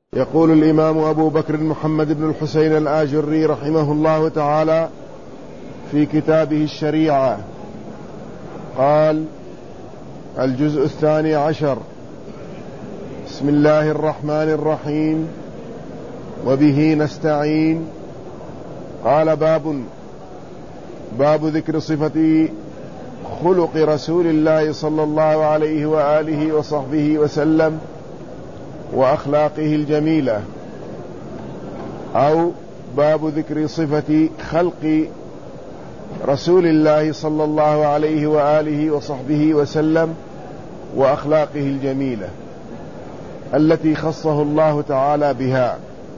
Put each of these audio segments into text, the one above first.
يقول الإمام أبو بكر محمد بن الحسين الآجري رحمه الله تعالى في كتابه الشريعة، قال: الجزء 12. بسم الله الرحمن الرحيم، وبه نستعين. قال: باب ذكر صفة خلق رسول الله صلى الله عليه وآله وصحبه وسلم وأخلاقه الجميلة، أو باب ذكر صفة خلق رسول الله صلى الله عليه وآله وصحبه وسلم وأخلاقه الجميلة التي خصه الله تعالى بها.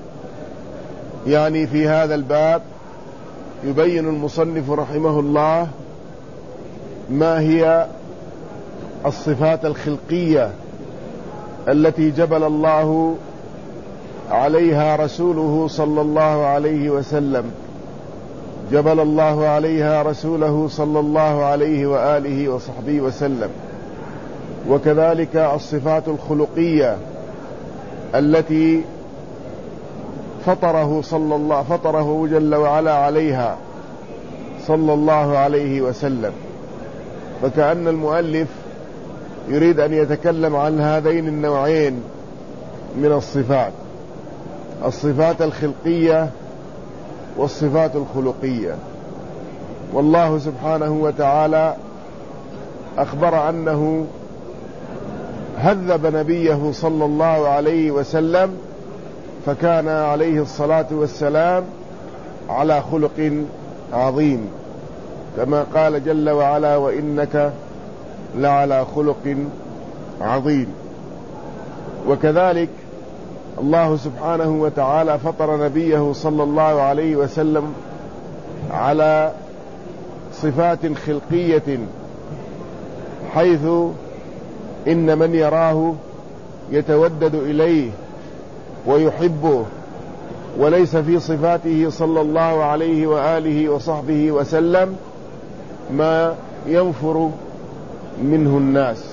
يعني في هذا الباب يبين المصنف رحمه الله ما هي الصفات الخلقية التي جبل الله عليها رسوله صلى الله عليه وسلم، جبل الله عليها رسوله صلى الله عليه وآله وصحبه وسلم، وكذلك الصفات الخلقية التي فطره جل وعلا عليها صلى الله عليه وسلم. فكأن المؤلف يريد أن يتكلم عن هذين النوعين من الصفات الخلقية والصفات الخلقية. والله سبحانه وتعالى أخبر أنه هذب نبيه صلى الله عليه وسلم، فكان عليه الصلاة والسلام على خلق عظيم، كما قال جل وعلا: وإنك لعلى خلق عظيم. وكذلك الله سبحانه وتعالى فطر نبيه صلى الله عليه وسلم على صفات خلقية، حيث إن من يراه يتودد إليه ويحبه، وليس في صفاته صلى الله عليه وآله وصحبه وسلم ما ينفر منه الناس.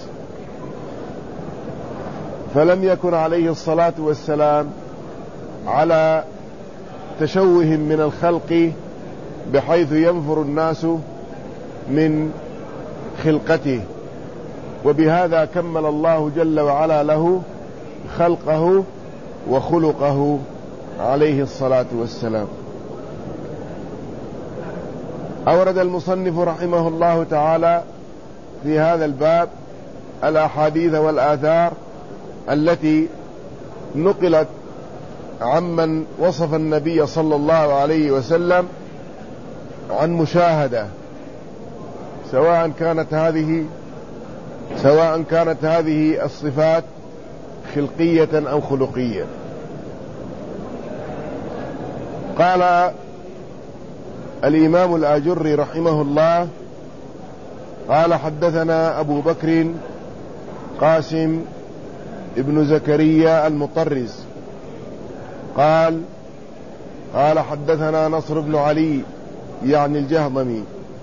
فلم يكن عليه الصلاة والسلام على تشوه من الخلق بحيث ينفر الناس من خلقته، وبهذا كمل الله جل وعلا له خلقه وخلقه عليه الصلاة والسلام. أورد المصنف رحمه الله تعالى في هذا الباب الأحاديث والآثار التي نقلت عمن وصف النبي صلى الله عليه وسلم عن مشاهدة، سواء كانت هذه الصفات خلقية أو خلقية. قال الإمام الآجري رحمه الله: قال: حدثنا أبو بكر قاسم ابن زكريا المطرز قال حدثنا نصر بن علي يعني الجهضمي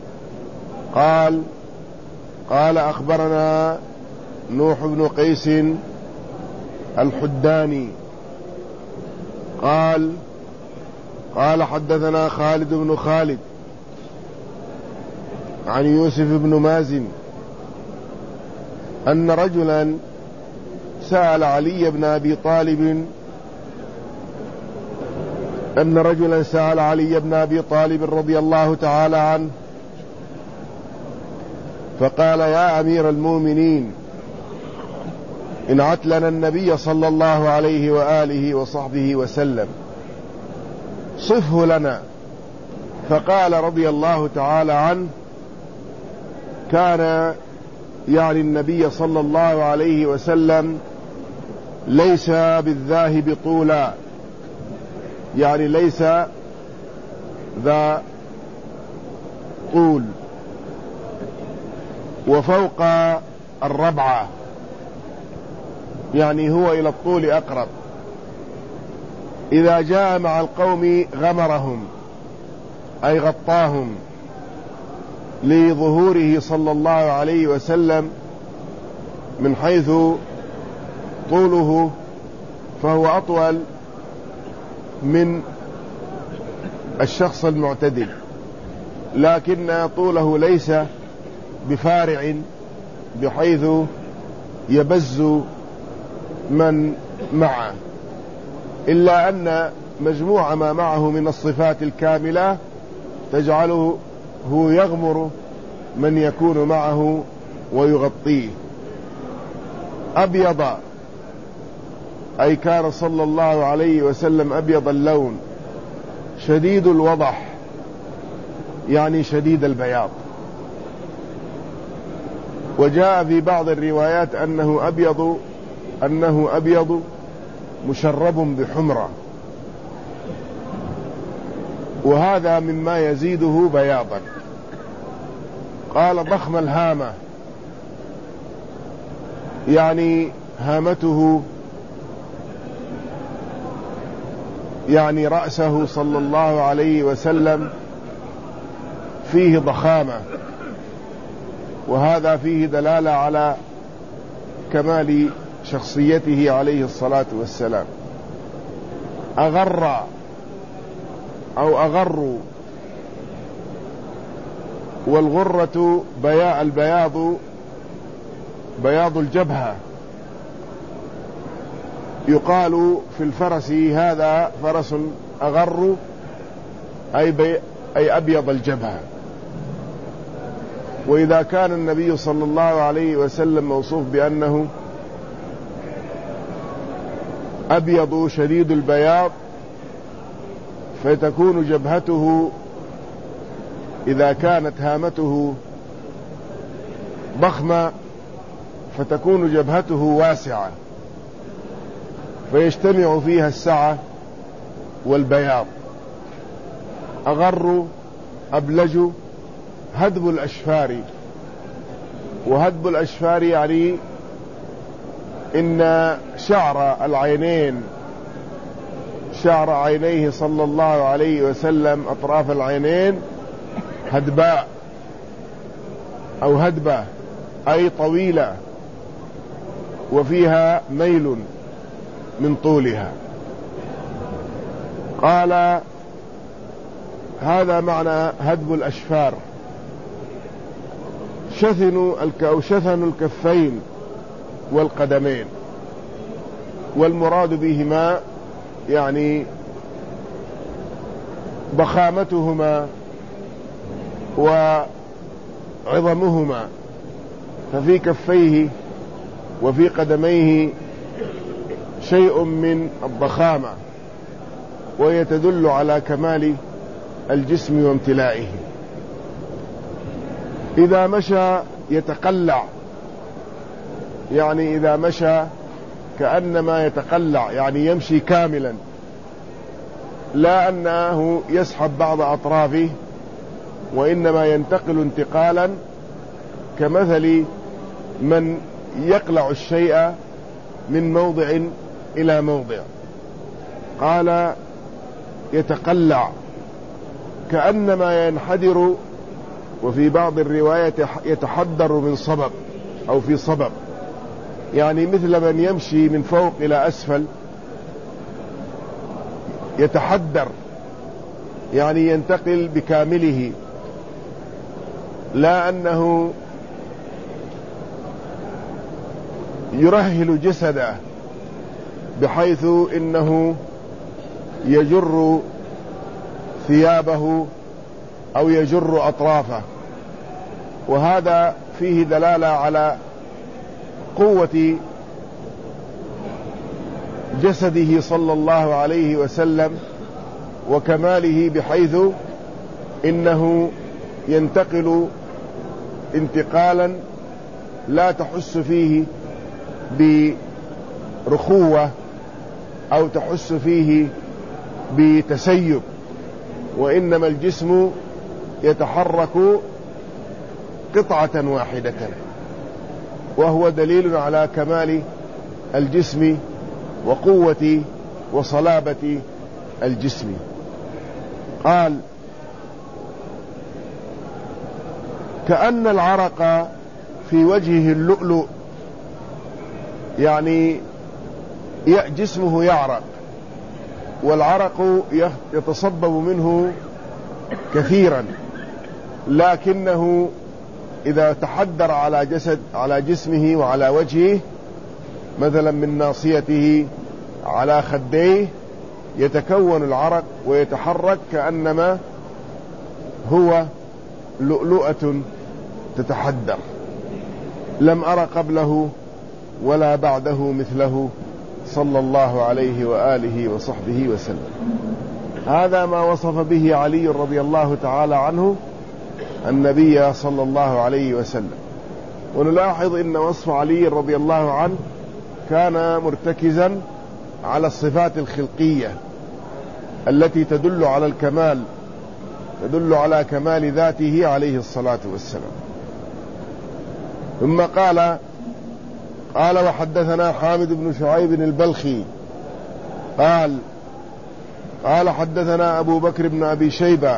قال أخبرنا نوح بن قيس الحداني قال حدثنا خالد بن خالد عن يوسف بن مازن أن رجلا سأل علي بن أبي طالب رضي الله تعالى عنه، فقال: يا أمير المؤمنين، انعت لنا النبي صلى الله عليه وآله وصحبه وسلم، صفه لنا. فقال رضي الله تعالى عنه: كان يعني النبي صلى الله عليه وسلم ليس بالذاهب طولا، يعني ليس ذا طول، وفوق الربعة، يعني هو إلى الطول أقرب. إذا جاء مع القوم غمرهم أي غطاهم، لظهوره صلى الله عليه وسلم من حيث طوله فهو أطول من الشخص المعتدل، لكن طوله ليس بفارع بحيث يبز من معه، إلا أن مجموع ما معه من الصفات الكاملة تجعله هو يغمر من يكون معه ويغطيه. أبيض أي كان صلى الله عليه وسلم أبيض اللون، شديد الوضح يعني شديد البياض. وجاء في بعض الروايات أنه أبيض مشرب بحمرة، وهذا مما يزيده بياضا. قال ضخم الهامة، يعني هامته يعني رأسه صلى الله عليه وسلم فيه ضخامة، وهذا فيه دلالة على كمال شخصيته عليه الصلاة والسلام. أغر أو أغر، والغرة بياض الجبهة. يقال في الفرس هذا فرس أغر أي أبيض الجبهة. وإذا كان النبي صلى الله عليه وسلم موصوف بأنه أبيض شديد البياض، فتكون جبهته إذا كانت هامته ضخمة فتكون جبهته واسعة، فيجتمع فيها السعة والبياض. أغر أبلج، هدب الأشفار. وهدب الأشفار يعني إن شعر عينيه صلى الله عليه وسلم أطراف العينين هدباء أو هدبة أي طويلة، وفيها ميل من طولها. قال هذا معنى هدب الأشفار. شثن الكفين والقدمين، والمراد بهما يعني ضخامتهما وعظمهما، ففي كفيه وفي قدميه شيء من الضخامة، وهي تدل على كمال الجسم وامتلائه. إذا مشى يتقلع، يعني إذا مشى كأنما يتقلع، يعني يمشي كاملا، لا أنه يسحب بعض أطرافه، وإنما ينتقل انتقالا كمثل من يقلع الشيء من موضع إلى موضع. قال يتقلع كأنما ينحدر، وفي بعض الروايات يتحدر من صبب أو في صبب، يعني مثل من يمشي من فوق إلى أسفل يتحدر، يعني ينتقل بكامله، لا أنه يرهل جسده بحيث إنه يجر ثيابه أو يجر أطرافه. وهذا فيه دلالة على قوة جسده صلى الله عليه وسلم وكماله، بحيث إنه ينتقل انتقالا لا تحس فيه برخوة أو تحس فيه بتسيب، وإنما الجسم يتحرك قطعة واحدة، وهو دليل على كمال الجسم وقوة وصلابة الجسم. قال كأن العرق في وجهه اللؤلؤ، يعني جسمه يعرق، والعرق يتصبب منه كثيرا، لكنه إذا تحدر على جسمه وعلى وجهه، مثلا من ناصيته على خديه، يتكون العرق ويتحرك كأنما هو لؤلؤة تتحدر. لم أر قبله ولا بعده مثله صلى الله عليه وآله وصحبه وسلم. هذا ما وصف به علي رضي الله تعالى عنه النبي صلى الله عليه وسلم. ونلاحظ إن وصف علي رضي الله عنه كان مرتكزا على الصفات الخلقية التي تدل على الكمال، تدل على كمال ذاته عليه الصلاة والسلام. ثم قال وحدثنا حامد بن شعيب البلخي قال حدثنا أبو بكر بن أبي شيبة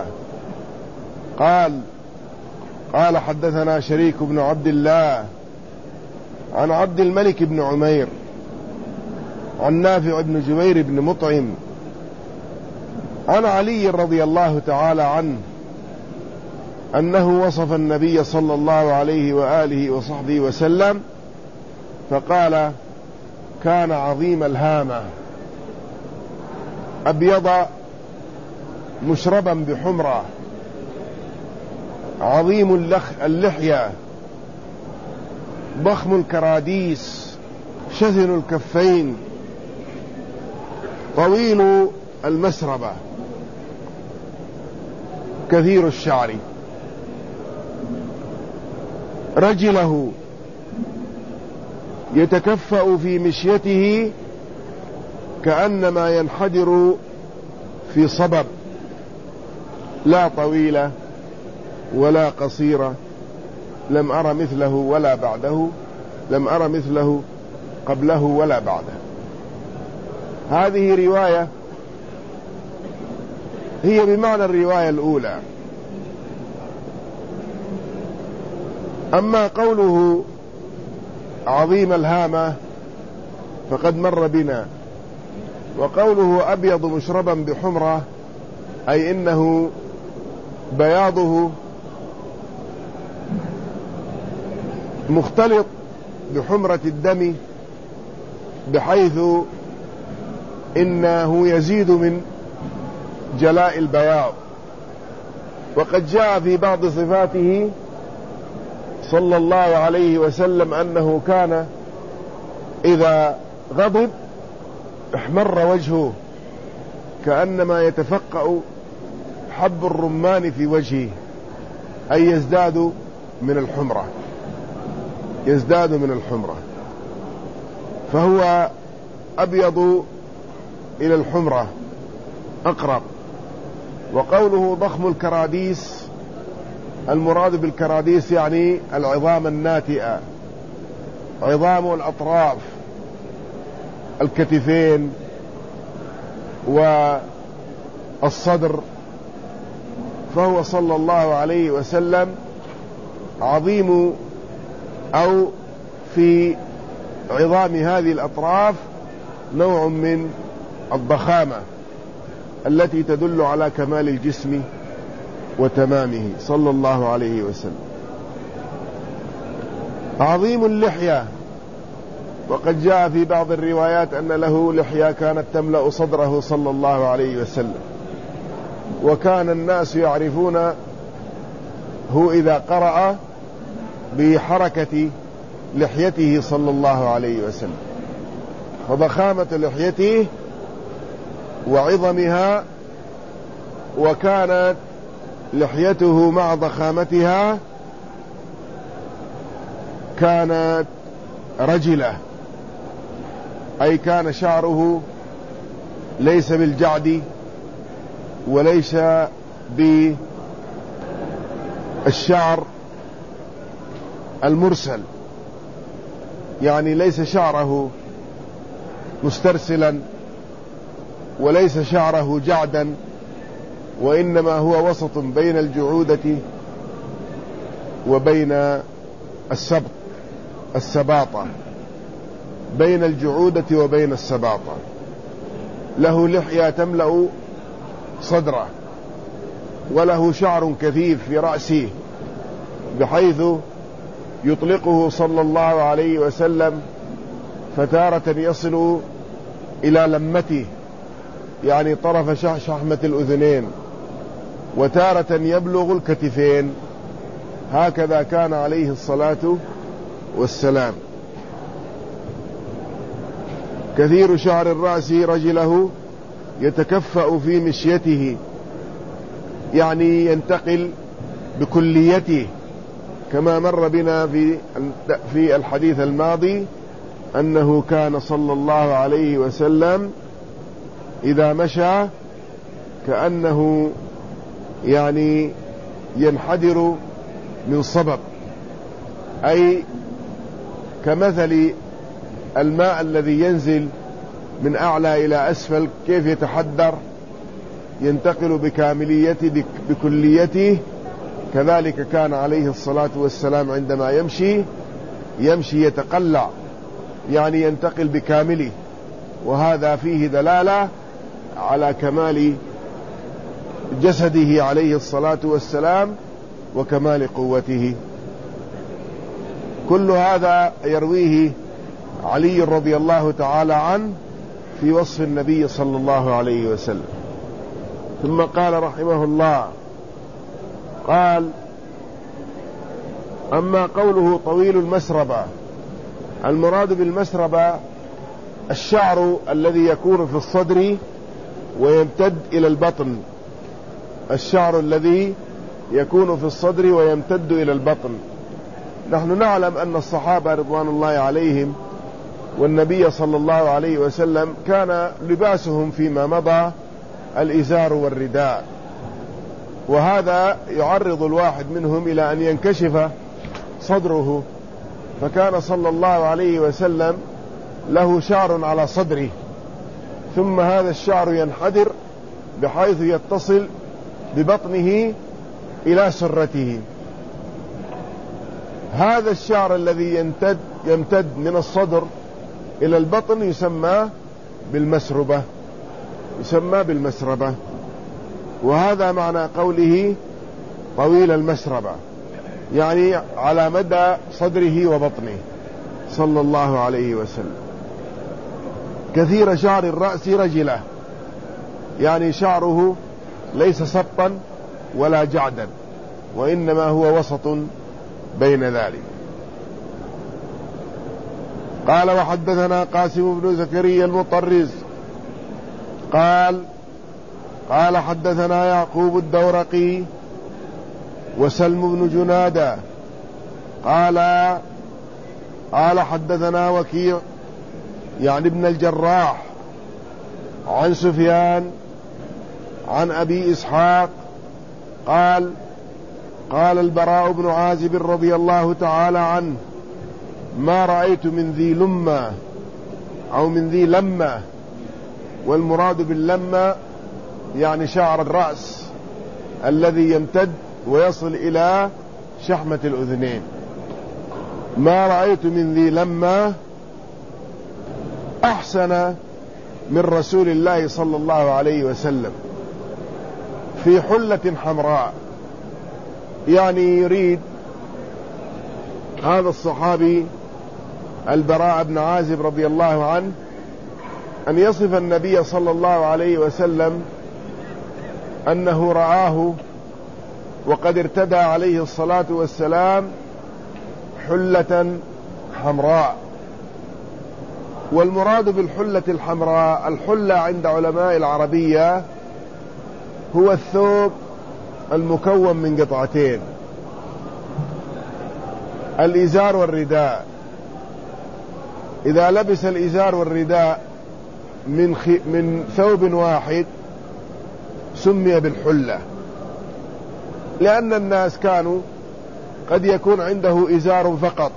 قال حدثنا شريك بن عبد الله عن عبد الملك بن عمير عن نافع بن جبير بن مطعم عن علي رضي الله تعالى عنه أنه وصف النبي صلى الله عليه وآله وصحبه وسلم فقال: كان عظيم الهامة، أبيض مشربا بحمرة، عظيم اللحية، ضخم الكراديس، شثن الكفين، طويل المسربة، كثير الشعر، رجله يتكفأ في مشيته كأنما ينحدر في صبب، لا طويلة ولا قصيرة، لم أر مثله ولا بعده، لم أر مثله قبله ولا بعده. هذه رواية هي بمعنى الرواية الأولى. أما قوله عظيم الهامة فقد مر بنا، وقوله أبيض مشربا بحمرة أي إنه بياضه مختلط بحمرة الدم، بحيث إنه يزيد من جلاء البياض. وقد جاء في بعض صفاته صلى الله عليه وسلم أنه كان إذا غضب احمر وجهه كأنما يتفقأ حب الرمان في وجهه، أي يزداد من الحمرة، يزداد من الحمرة، فهو أبيض إلى الحمرة أقرب. وقوله ضخم الكراديس، المراد بالكراديس يعني العظام الناتئة، عظام الأطراف، الكتفين والصدر. فهو صلى الله عليه وسلم عظيم، أو في عظام هذه الأطراف نوع من الضخامة التي تدل على كمال الجسم وتمامه صلى الله عليه وسلم. عظيم اللحية، وقد جاء في بعض الروايات أن له لحية كانت تملأ صدره صلى الله عليه وسلم، وكان الناس يعرفونه إذا قرأ بحركة لحيته صلى الله عليه وسلم، فضخامة لحيته وعظمها، وكانت لحيته مع ضخامتها كانت رجلة، أي كان شعره ليس بالجعد وليس بالشعر المرسل، يعني ليس شعره مسترسلا وليس شعره جعدا، وإنما هو وسط بين الجعودة وبين السباطة. بين الجعودة وبين السباطة، له لحية تملأ صدره، وله شعر كثيف في رأسه بحيث يطلقه صلى الله عليه وسلم فتارة يصل إلى لمته، يعني طرف شحمة الأذنين، وتارة يبلغ الكتفين. هكذا كان عليه الصلاة والسلام. كثير شعر الرأس رجله يتكفأ في مشيته، يعني ينتقل بكليته، كما مر بنا في الحديث الماضي أنه كان صلى الله عليه وسلم إذا مشى كأنه يعني ينحدر من صبب، أي كمثل الماء الذي ينزل من أعلى إلى أسفل كيف يتحدر ينتقل بكليته، كذلك كان عليه الصلاة والسلام عندما يمشي يتقلع، يعني ينتقل بكامله، وهذا فيه دلالة على كمال جسده عليه الصلاة والسلام وكمال قوته. كل هذا يرويه علي رضي الله تعالى عنه في وصف النبي صلى الله عليه وسلم. ثم قال رحمه الله، قال: أما قوله طويل المسربة، المراد بالمسربة الشعر الذي يكون في الصدر ويمتد إلى البطن، الشعر الذي يكون في الصدر ويمتد إلى البطن. نحن نعلم أن الصحابة رضوان الله عليهم والنبي صلى الله عليه وسلم كان لباسهم فيما مضى الإزار والرداء، وهذا يعرض الواحد منهم إلى أن ينكشف صدره، فكان صلى الله عليه وسلم له شعر على صدره، ثم هذا الشعر ينحدر بحيث يتصل ببطنه إلى سرته. هذا الشعر الذي يمتد من الصدر إلى البطن يسمى بالمسربة، وهذا معنى قوله طويل المسربة، يعني على مدى صدره وبطنه صلى الله عليه وسلم. كثير شعر الرأس رجله، يعني شعره ليس سبطا ولا جعدا، وإنما هو وسط بين ذلك. قال: وحدثنا قاسم بن زكريا المطرز قال حدثنا يعقوب الدورقي وسلم بن جنادة قال حدثنا وكيع يعني ابن الجراح عن سفيان عن أبي إسحاق قال البراء بن عازب رضي الله تعالى عنه: ما رأيت من ذي لمة أو من ذي لمة، والمراد باللمة يعني شعر الرأس الذي يمتد ويصل إلى شحمة الأذنين. ما رأيت من ذي لمة أحسن من رسول الله صلى الله عليه وسلم في حلة حمراء، يعني يريد هذا الصحابي البراء بن عازب رضي الله عنه أن يصف النبي صلى الله عليه وسلم أنه رآه وقد ارتدى عليه الصلاة والسلام حلة حمراء. والمراد بالحلة الحمراء، الحلة عند علماء العربية هو الثوب المكون من قطعتين، الإزار والرداء. إذا لبس الإزار والرداء من ثوب واحد سمي بالحلة، لأن الناس كانوا قد يكون عنده إزار فقط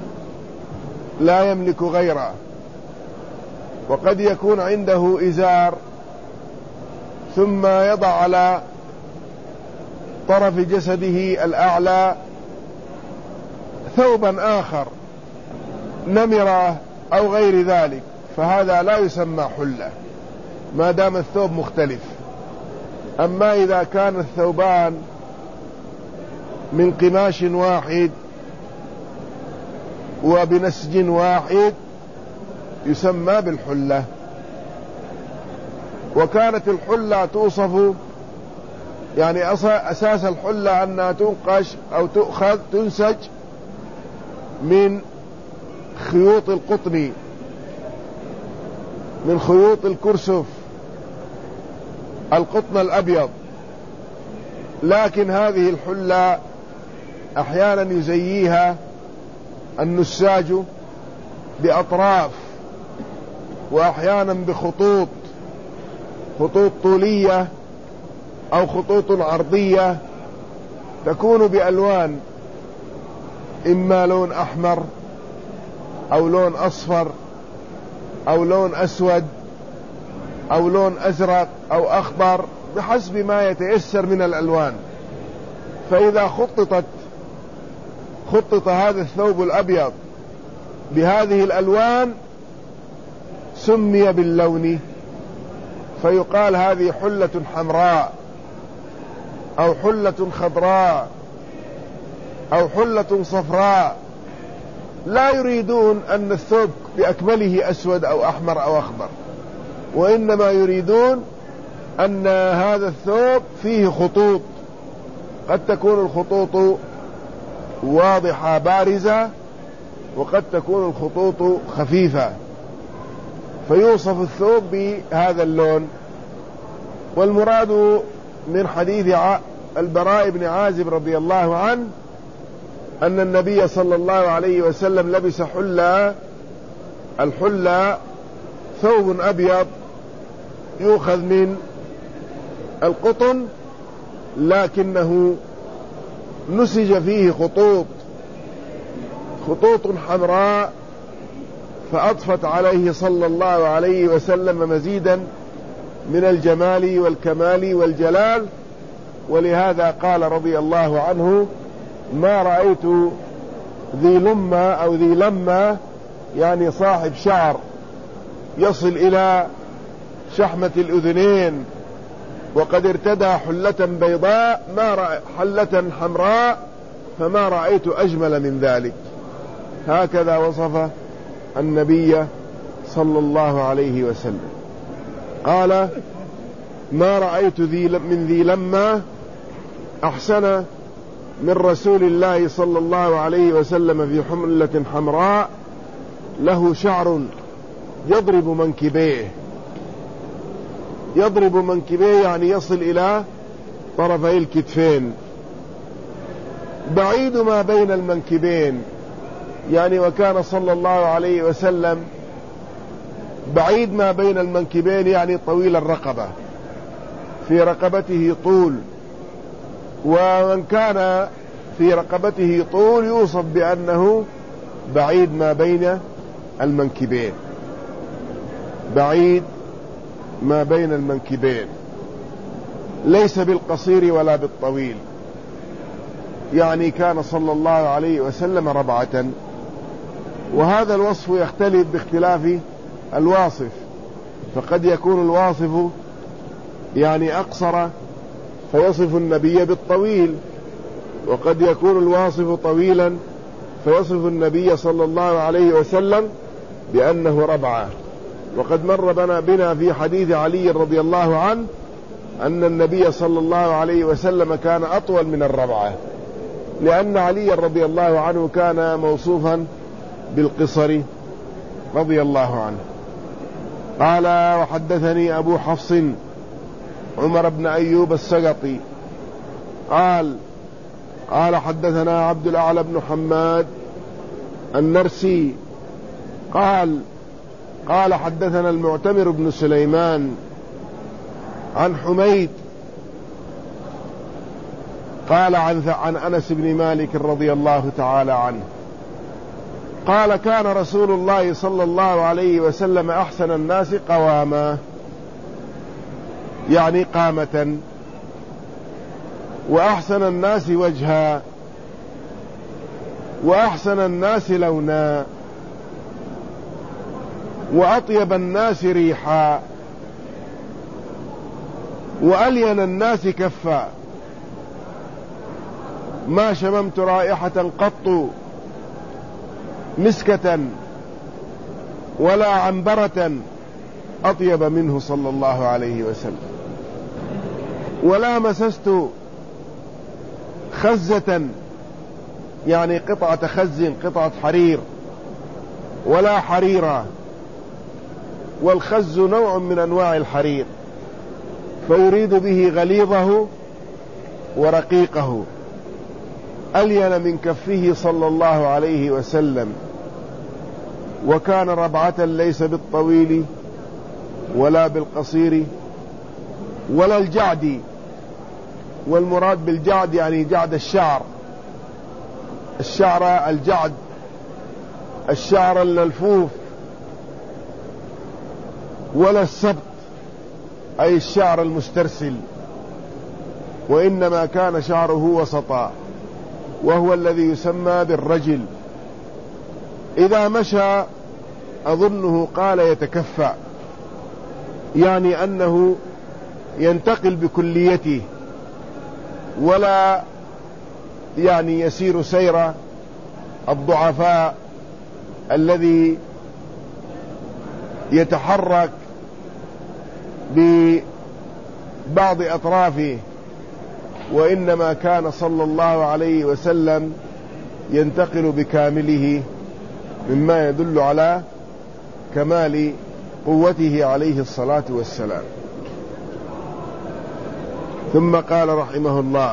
لا يملك غيره، وقد يكون عنده إزار ثم يضع على طرف جسده الأعلى ثوبا آخر نمرة أو غير ذلك فهذا لا يسمى حلة ما دام الثوب مختلف. أما إذا كان الثوبان من قماش واحد وبنسج واحد يسمى بالحلة. وكانت الحلة توصف يعني أساس الحلة أنها تنقش أو تنسج من خيوط القطن، من خيوط الكرسف، القطن الأبيض. لكن هذه الحلة أحيانا يزييها النساج بأطراف، وأحيانا بخطوط، خطوط طولية أو خطوط عرضية تكون بألوان، إما لون أحمر أو لون أصفر أو لون أسود أو لون أزرق أو أخضر بحسب ما يتيسر من الألوان. فإذا خطط هذا الثوب الأبيض بهذه الألوان سمي باللون، فيقال هذه حلة حمراء أو حلة خضراء أو حلة صفراء. لا يريدون أن الثوب بأكمله أسود أو أحمر أو أخضر، وإنما يريدون أن هذا الثوب فيه خطوط، قد تكون الخطوط واضحة بارزة وقد تكون الخطوط خفيفة، فيوصف الثوب بهذا اللون. والمراد من حديث البراء بن عازب رضي الله عنه أن النبي صلى الله عليه وسلم لبس الحلة ثوب أبيض يؤخذ من القطن، لكنه نسج فيه خطوط حمراء، فأضفت عليه صلى الله عليه وسلم مزيدا من الجمال والكمال والجلال. ولهذا قال رضي الله عنه: ما رأيت ذي لمة أو ذي لمة، يعني صاحب شعر يصل إلى شحمة الأذنين، وقد ارتدى حلة بيضاء حلة حمراء، فما رأيت أجمل من ذلك. هكذا وصف النبي صلى الله عليه وسلم. قال: ما رأيت من ذي لمة أحسن من رسول الله صلى الله عليه وسلم في حملة حمراء له شعر يضرب منكبيه، يعني يصل إلى طرفي الكتفين، بعيد ما بين المنكبين، يعني وكان صلى الله عليه وسلم بعيد ما بين المنكبين، يعني طويل الرقبة، في رقبته طول. ومن كان في رقبته طول يوصف بأنه بعيد ما بين المنكبين، بعيد ما بين المنكبين، ليس بالقصير ولا بالطويل، يعني كان صلى الله عليه وسلم ربعة. وهذا الوصف يختلف باختلاف الواصف، فقد يكون الواصف يعني أقصر فيصف النبي بالطويل، وقد يكون الواصف طويلا فيصف النبي صلى الله عليه وسلم بأنه ربعة. وقد مر بنا في حديث علي رضي الله عنه أن النبي صلى الله عليه وسلم كان أطول من الربعة، لأن علي رضي الله عنه كان موصوفا بالقصر رضي الله عنه. قال: وحدثني أبو حفص عمر بن أيوب السقطي قال حدثنا عبد الأعلى بن حماد النرسي قال حدثنا المعتمر بن سليمان عن حميد قال عن أنس بن مالك رضي الله تعالى عنه قال: كان رسول الله صلى الله عليه وسلم أحسن الناس قواما، يعني قامة، وأحسن الناس وجها، وأحسن الناس لونا. وأطيب الناس ريحا وألين الناس كفا، ما شممت رائحة قط مسكة ولا عنبرة أطيب منه صلى الله عليه وسلم، ولا مسست خزة يعني قطعة خز قطعة حرير ولا حريرة، والخز نوع من أنواع الحرير، فيريد به غليظه ورقيقه، ألين من كفه صلى الله عليه وسلم، وكان ربعة ليس بالطويل ولا بالقصير ولا الجعد، والمراد بالجعد يعني جعد الشعر، الجعد الشعر الملفوف، ولا السبط أي الشعر المسترسل، وإنما كان شعره وسطا، وهو الذي يسمى بالرجل. إذا مشى أظنه قال يتكفى، يعني أنه ينتقل بكليته، ولا يعني يسير سير الضعفاء الذي يتحرك ببعض أطرافه، وإنما كان صلى الله عليه وسلم ينتقل بكامله، مما يدل على كمال قوته عليه الصلاة والسلام. ثم قال رحمه الله: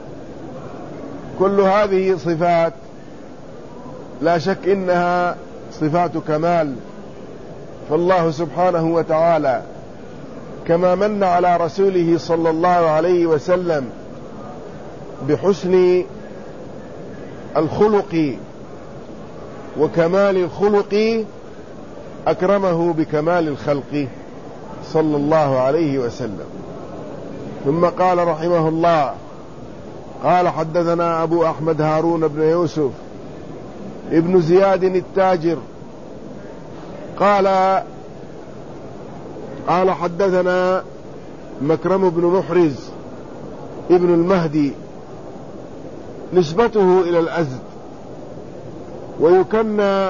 كل هذه صفات لا شك إنها صفات كمال، فالله سبحانه وتعالى كما من على رسوله صلى الله عليه وسلم بحسن الخلق وكمال الخلق، أكرمه بكمال الخلق صلى الله عليه وسلم. ثم قال رحمه الله: قال حدثنا أبو أحمد هارون بن يوسف ابن زياد التاجر قال حدثنا مكرم بن محرز ابن المهدي، نسبته إلى الأزد، ويكنى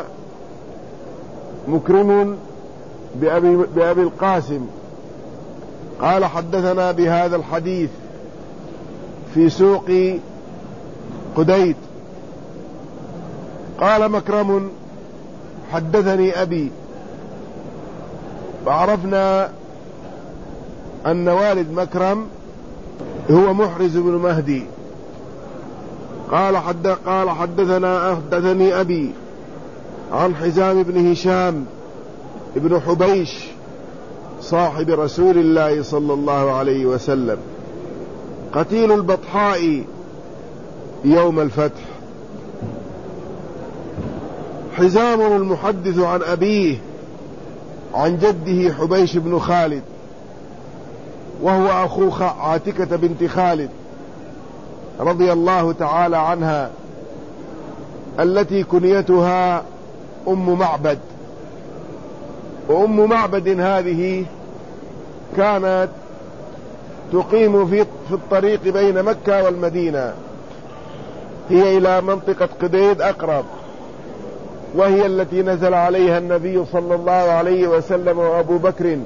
مكرم بأبي القاسم. قال حدثنا بهذا الحديث في سوق قديد. قال مكرم: حدثني أبي، فعرفنا أن والد مكرم هو محرز بن مهدي. قال حدثني أبي عن حزام بن هشام ابن حبيش صاحب رسول الله صلى الله عليه وسلم، قتيل البطحاء يوم الفتح. حزام المحدث عن أبيه عن جده حبيش بن خالد، وهو أخو عاتكة بنت خالد رضي الله تعالى عنها، التي كنيتها أم معبد. وأم معبد هذه كانت تقيم في الطريق بين مكة والمدينة، هي إلى منطقة قديد أقرب، وهي التي نزل عليها النبي صلى الله عليه وسلم وأبو بكر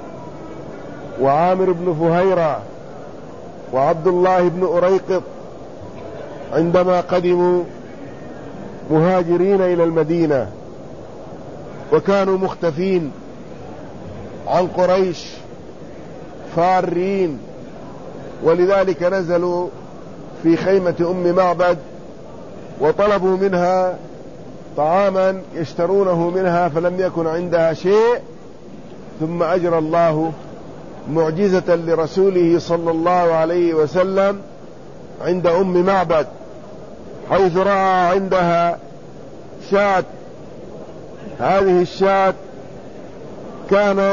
وعامر بن فهيرة وعبد الله بن أريقط عندما قدموا مهاجرين إلى المدينة، وكانوا مختفين عن قريش فارين، ولذلك نزلوا في خيمة أم معبد وطلبوا منها طعاما يشترونه منها، فلم يكن عندها شيء. ثم أجرى الله معجزة لرسوله صلى الله عليه وسلم عند أم معبد، حيث رأى عندها شاة. هذه الشاة كانت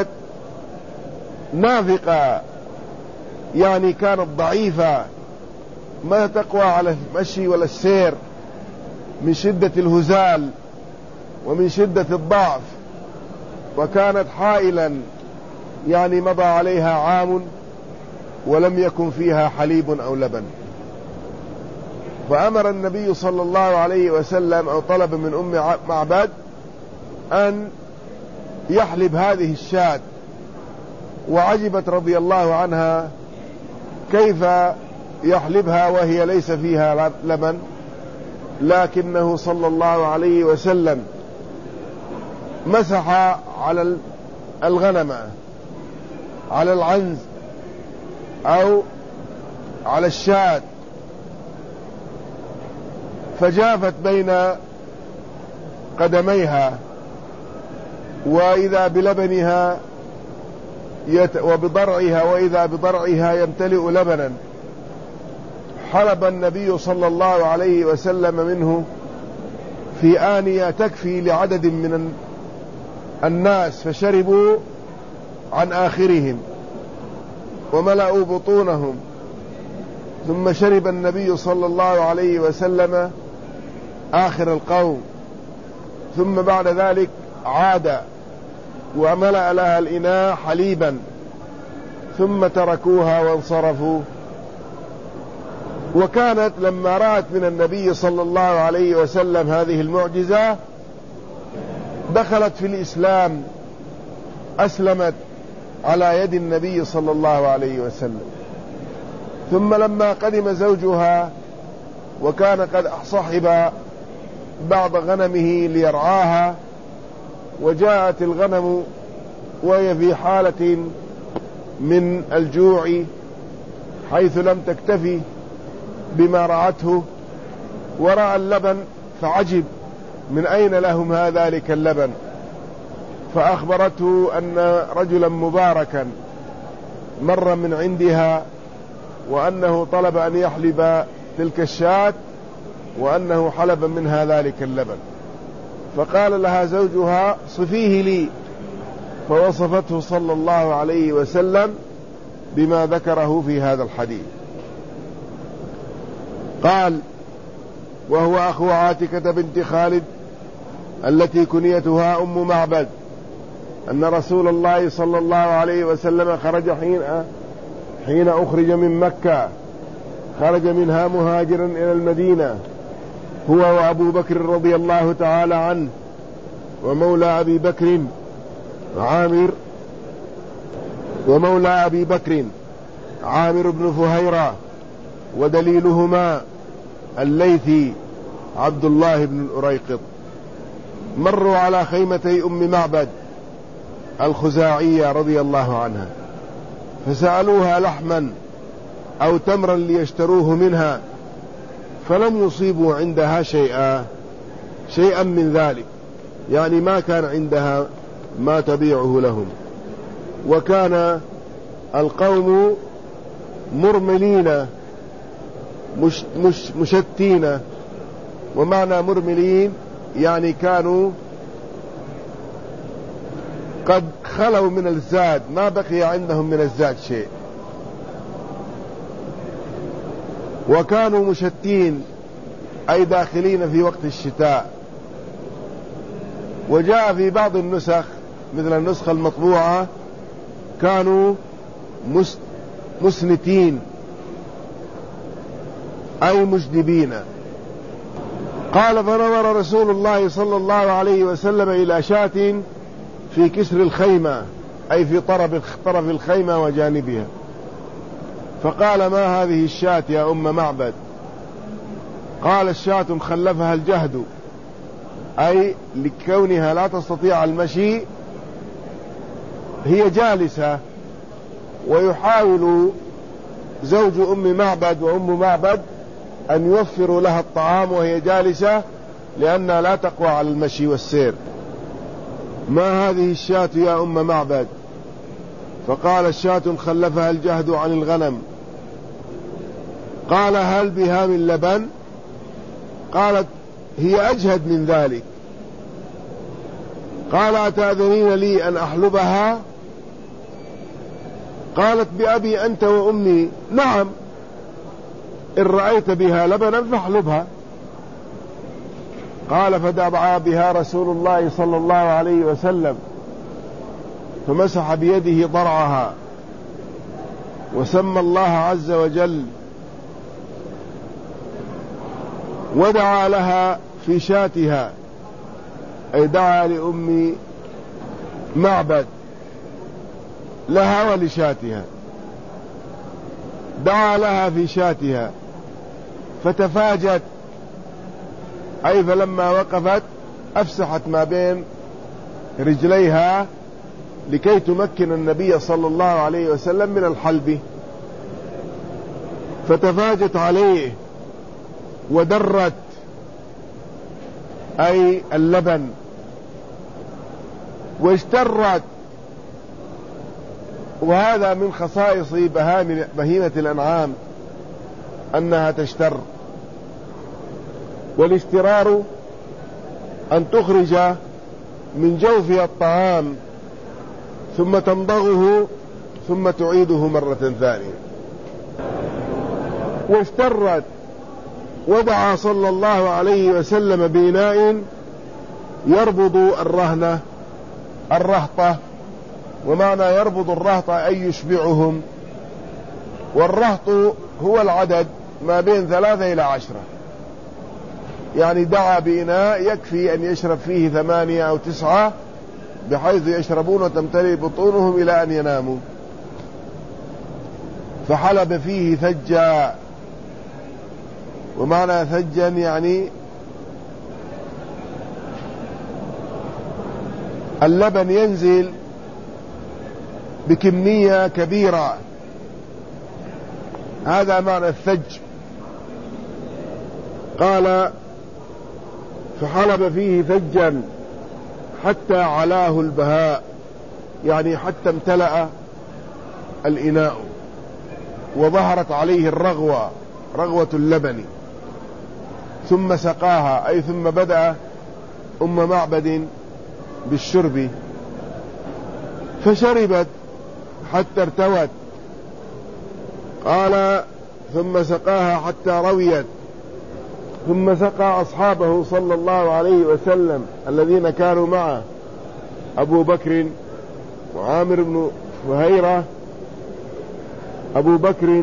نافقة، يعني كانت ضعيفة، ما تقوى على المشي ولا السير من شدة الهزال ومن شدة الضعف. وكانت حائلا، يعني مضى عليها عام ولم يكن فيها حليب أو لبن. فأمر النبي صلى الله عليه وسلم أو طلب من أم معبد أن يحلب هذه الشاة، وعجبت رضي الله عنها كيف يحلبها وهي ليس فيها لبن، لكنه صلى الله عليه وسلم مسح على الغنم، على العنز أو على الشاة، فجافت بين قدميها، وإذا بلبنها وبضرعها، وإذا بضرعها يمتلئ لبنا. حلب النبي صلى الله عليه وسلم منه في آنية تكفي لعدد من الناس، فشربوا عن آخرهم وملأوا بطونهم، ثم شرب النبي صلى الله عليه وسلم آخر القوم، ثم بعد ذلك عاد وملأ لها الإناء حليبا، ثم تركوها وانصرفوا. وكانت لما رأت من النبي صلى الله عليه وسلم هذه المعجزة دخلت في الإسلام، أسلمت على يد النبي صلى الله عليه وسلم. ثم لما قدم زوجها وكان قد صحب بعض غنمه ليرعاها، وجاءت الغنم وهي في حالة من الجوع حيث لم تكتفي بما رعته، ورأى اللبن فعجب من أين لهم ذلك اللبن، فأخبرته أن رجلا مباركا مر من عندها، وأنه طلب أن يحلب تلك الشاة، وأنه حلب منها ذلك اللبن. فقال لها زوجها صفيه لي، فوصفته صلى الله عليه وسلم بما ذكره في هذا الحديث. قال: وهو أخو عاتكة بنت خالد التي كنيتها أم معبد، أن رسول الله صلى الله عليه وسلم خرج حين أخرج من مكة، خرج منها مهاجرا إلى المدينة، هو وأبو بكر رضي الله تعالى عنه، ومولى أبي بكر عامر بن فهيرة، ودليلهما الليثي عبد الله بن الأريقط. مروا على خيمتي أم معبد الخزاعية رضي الله عنها، فسألوها لحما أو تمرا ليشتروه منها، فلم يصيبوا عندها شيئا من ذلك، يعني ما كان عندها ما تبيعه لهم. وكان القوم مرملين مشتين، ومعنى مرملين يعني كانوا قد خلوا من الزاد، ما بقي عندهم من الزاد شيء، وكانوا مشتين أي داخلين في وقت الشتاء. وجاء في بعض النسخ مثل النسخة المطبوعة كانوا مسنتين أي مجدبين. قال: فنظر رسول الله صلى الله عليه وسلم إلى شاة في كسر الخيمة أي في طرف الخيمة وجانبها، فقال: ما هذه الشاة يا أم معبد؟ قال: الشاة خلفها الجهد، أي لكونها لا تستطيع المشي هي جالسة، ويحاول زوج أم معبد وأم معبد أن يوفروا لها الطعام وهي جالسة، لأنها لا تقوى على المشي والسير. ما هذه الشاة يا أم معبد؟ فقال: الشاة خلفها الجهد عن الغنم. قال: هل بها من لبن؟ قالت: هي أجهد من ذلك. قال: أتأذنين لي أن أحلبها؟ قالت: بأبي أنت وأمي نعم، إن رأيت بها لبنا فاحلبها. قال: فدعا بها رسول الله صلى الله عليه وسلم فمسح بيده ضرعها وسمى الله عز وجل ودعا لها في شاتها، أي دعا لأم معبد لها ولشاتها، دعا لها في شاتها فتفاجت، أي فلما وقفت أفسحت ما بين رجليها لكي تمكن النبي صلى الله عليه وسلم من الحلب، فتفاجت عليه ودرت أي اللبن واشترت. وهذا من خصائص بهيمة الأنعام أنها تشتر، والاشترار أن تخرج من جوفها الطعام ثم تمضغه ثم تعيده مرة ثانية. واشترت، ودعا صلى الله عليه وسلم بإناء يربض الرهطة، ومعنى يربض الرهطة أي يشبعهم، والرهط هو العدد ما بين 3 إلى 10، يعني دعا بإناء يكفي أن يشرب فيه 8 أو 9 بحيث يشربون وتمتلئ بطونهم إلى أن يناموا. فحلب فيه ثجا، ومعنى ثجا يعني اللبن ينزل بكمية كبيرة، هذا معنى الثج. قال فحلب فيه ثجا حتى علاه البهاء، يعني حتى امتلأ الإناء وظهرت عليه رغوة اللبن، ثم سقاها، أي ثم بدأ أم معبد بالشرب فشربت حتى ارتوت. قال ثم سقاها حتى رويت، ثم سقى أصحابه صلى الله عليه وسلم الذين كانوا معه، أبو بكر وعامر بن فهيرة، أبو بكر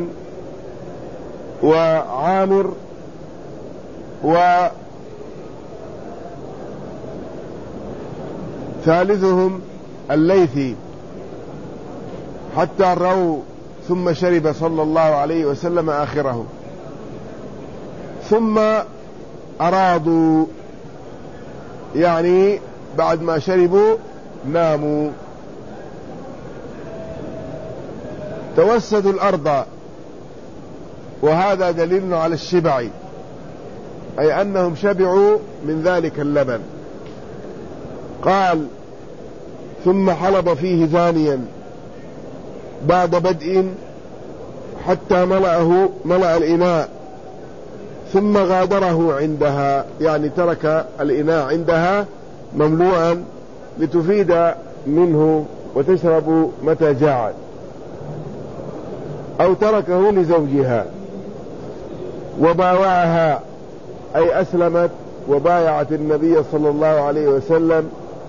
وعامر وثالثهم الليثي، حتى روا، ثم شرب صلى الله عليه وسلم آخره، ثم أرادوا، يعني بعد ما شربوا ناموا. توسدوا الأرض، وهذا دليل على الشبع، أي أنهم شبعوا من ذلك اللبن. قال ثم حلب فيه ثانيا بعد بدء حتى ملأ الإناء، ثم غادره عندها، يعني ترك الإناء عندها مملوءا لتفيد منه وتشرب متى جاعت، أو تركه لزوجها. وباوعها، أي أسلمت وبايعت النبي صلى الله عليه وسلم،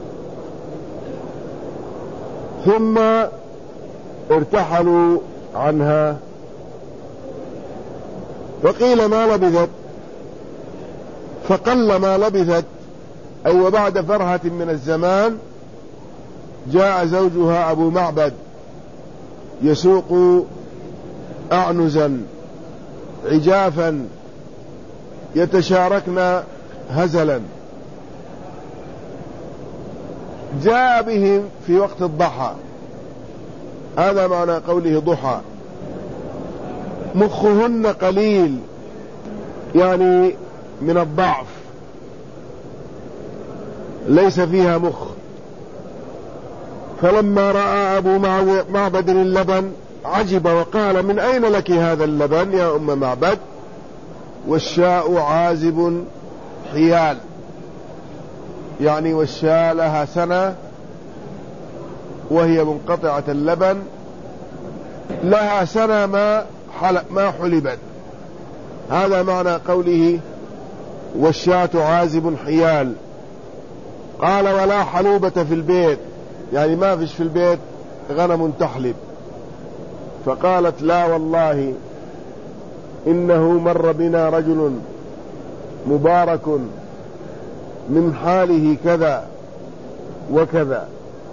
ثم ارتحلوا عنها. وقيل ما لبثت، فقل ما لبثت، أي وبعد فرهة من الزمان جاء زوجها أبو معبد يسوق أعنزا عجافا يتشاركن هزلا. جاء بهم في وقت الضحى، هذا معنى قوله ضحى. مخهن قليل، يعني من الضعف، ليس فيها مخ. فلما رأى أبو معبد اللبن عجب وقال من أين لك هذا اللبن يا أم معبد؟ والشاء عازب حيال، يعني والشاء لها سنة وهي منقطعة اللبن، لها سنة ما حلبت. هذا معنى قوله والشاة عازب حيال. قال ولا حلوبة في البيت، يعني ما فيش في البيت غنم تحلب. فقالت لا والله إنه مر بنا رجل مبارك من حاله كذا وكذا،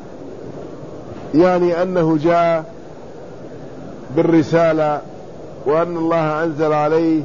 يعني أنه جاء بالرسالة وأن الله أنزل عليه،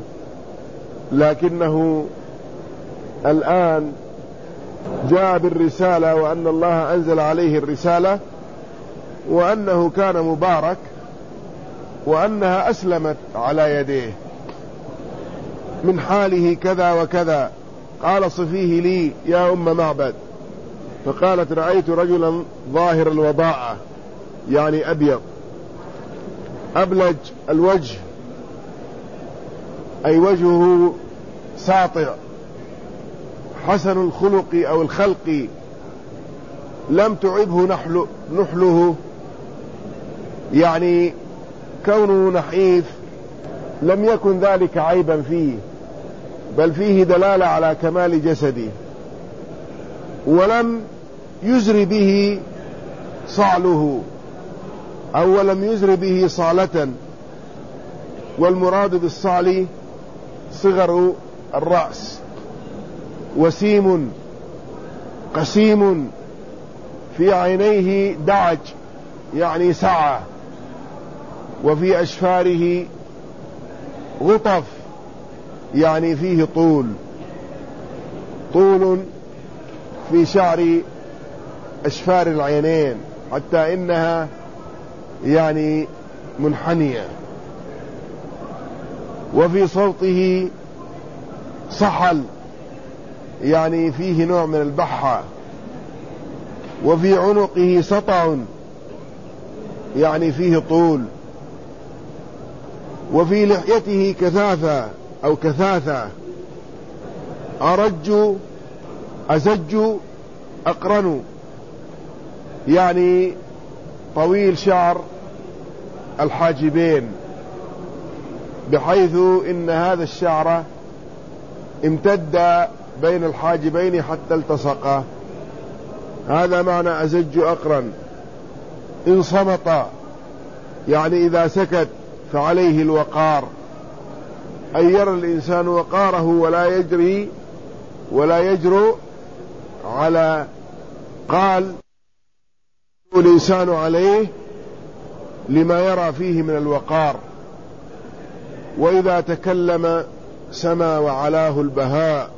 لكنه الآن جاء بالرسالة وأن الله أنزل عليه الرسالة، وأنه كان مبارك، وأنها أسلمت على يديه من حاله كذا وكذا. قال صفيه لي يا أم معبد. فقالت رأيت رجلا ظاهر الوضاعة، يعني أبيض أبلج الوجه، أي وجهه ساطع حسن الخلق أو الخلق، لم تعبه نحله، يعني كونه نحيف لم يكن ذلك عيبا فيه، بل فيه دلالة على كمال جسده، ولم يزر به صعله أو لم يزر به صالة، والمراد بالصعل صغر الرأس، وسيم قسيم، في عينيه دعج يعني سعة، وفي أشفاره غطف يعني فيه طول في شعر أشفار العينين حتى إنها يعني منحنية، وفي صوته صحل يعني فيه نوع من البحة، وفي عنقه سطع يعني فيه طول، وفي لحيته كثافة أو كثاثة، أزج أقرن يعني طويل شعر الحاجبين، بحيث إن هذا الشعر امتد بين الحاجبين حتى التصقا، هذا معنى أزج أقرن. إن صمت يعني إذا سكت فعليه الوقار، أن يرى الإنسان وقاره ولا يجرؤ على قال الإنسان عليه لما يرى فيه من الوقار. وإذا تكلم سما وعلاه البهاء،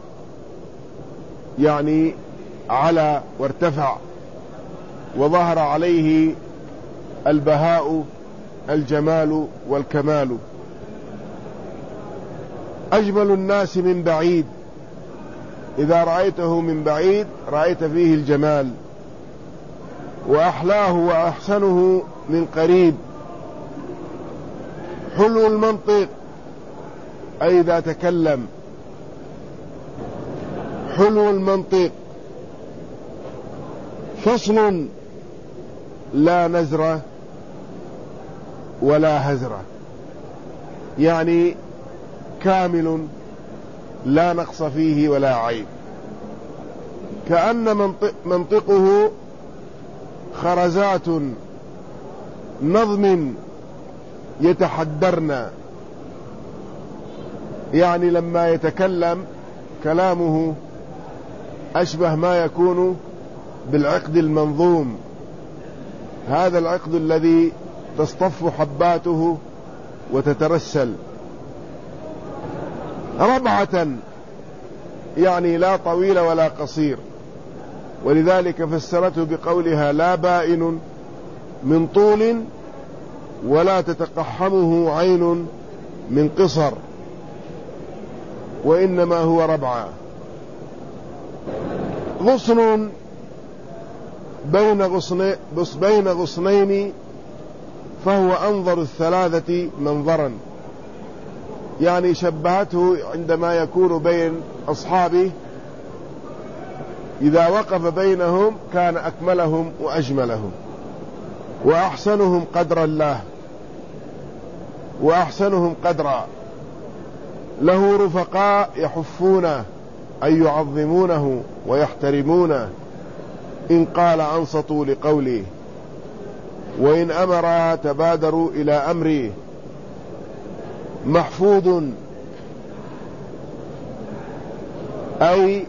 يعني على وارتفع وظهر عليه البهاء الجمال والكمال. أجمل الناس من بعيد، إذا رأيته من بعيد رأيت فيه الجمال، وأحلاه وأحسنه من قريب. حلو المنطق أي إذا تكلم، حلو المنطق. فصل لا نزرة ولا هزرة، يعني كامل لا نقص فيه ولا عيب، كأن منطقه خرزات نظم يتحدرن، يعني لما يتكلم كلامه أشبه ما يكون بالعقد المنظوم، هذا العقد الذي تصطف حباته وتترسل. ربعة يعني لا طويل ولا قصير، ولذلك فسرته بقولها لا بائن من طول ولا تتقحمه عين من قصر، وإنما هو ربعة. غصن بين غصنين فهو أنظر الثلاثة منظرا، يعني شبهته عندما يكون بين أصحابه، إذا وقف بينهم كان أكملهم وأجملهم وأحسنهم قدر الله وأحسنهم قدرا. له رفقاء يحفونه أي يعظمونه ويحترمونه، إن قال أنصتوا لقوله، وإن أمر تبادروا إلى أمره. محفوظ أي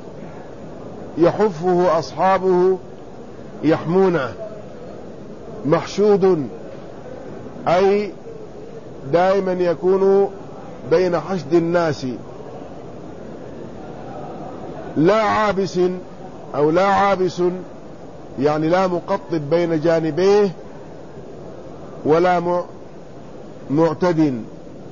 يحفه أصحابه يحمونه. محشود أي دائما يكون بين حشد الناس. لا عابس أو لا عابس يعني لا مقطب بين جانبيه ولا معتد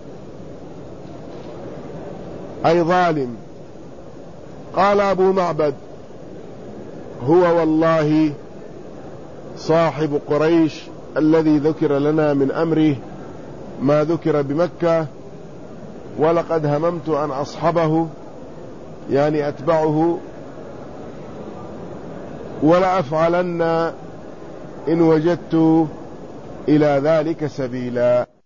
أي ظالم. قال أبو معبد: هو والله صاحب قريش الذي ذكر لنا من أمره ما ذكر بمكة، ولقد هممت أن أصحبه يعني أتبعه، ولأفعلن إن وجدت إلى ذلك سبيلا.